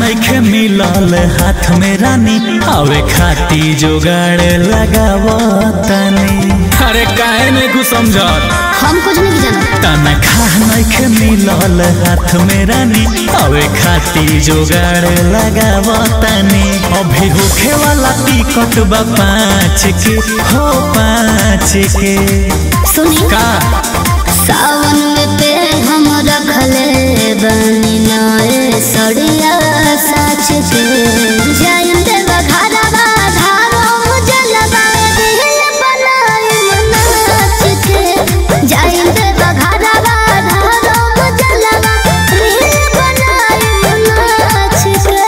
नइखे मिलल हाथ में रानी आवे खाती जोगाड़ लगावतानी। अरे काहे नहीं कुछ समझत हम कुछ नहीं जानत। तनखा नइखे मिलल हाथ में रानी आवे खाती जोगाड़ लगावतानी। अभी होखे वाला टिकट बा 5 के हो 5 के। सुनी का सावन में पे हम रखले बनी नए सड़िया साच के जायन देवा घरवा धारो जलवा दिल बनाई नाच के जायन देवा घरवा धारो जलवा दिल बनाई नाच के।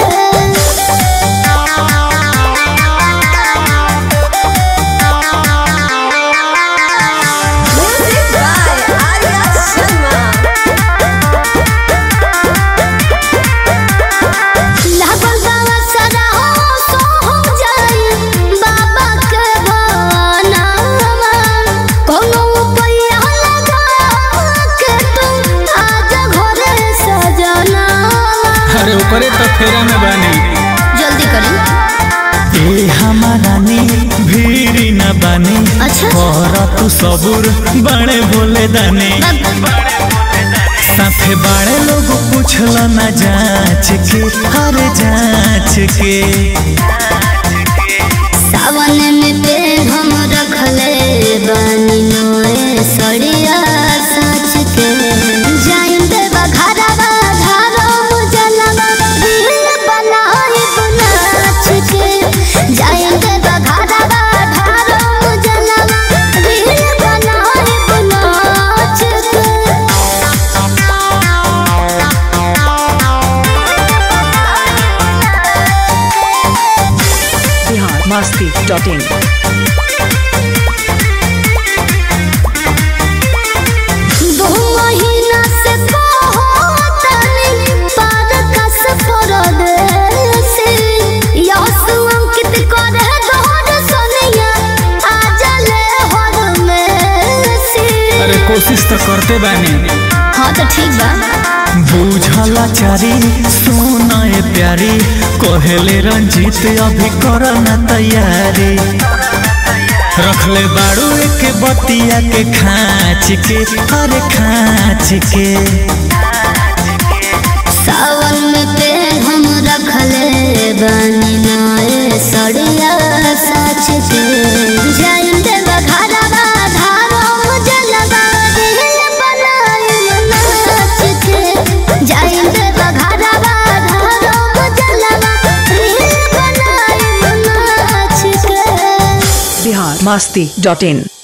अरे ऊपरे तो फेरा में बानी जल्दी करी ए हमारा नी भीरी न बानी। अच्छा और तू सबूर बड़े बोले दानी साथे बड़े लोग पूछल न जांच के हर जांच के। सावन में पे हम रखले बानी नए सड़िया साच के जाइन देवा घरवा धारो जलवा दिल बनाई नाच के जाइन देवा घरवा धारो जलवा दिल बनाई नाच के। biharmasti.in अरे कोशिश तो करते बानी। हाँ तो ठीक बा बुझला चारी सोना ए प्यारी कोहेले रंजीत अभी करना तैयारी। रखले बाड़ू एक बतिया के खाँच के अरे खाँच के। सावन में पे हम रखले बानी नए सड़िया साच के जाइन देवा घरवा धारो जलवा दिल बनाई नाच के जाइन देवा घरवा धारो जलवा दिल बनाई नाच के। biharmasti.in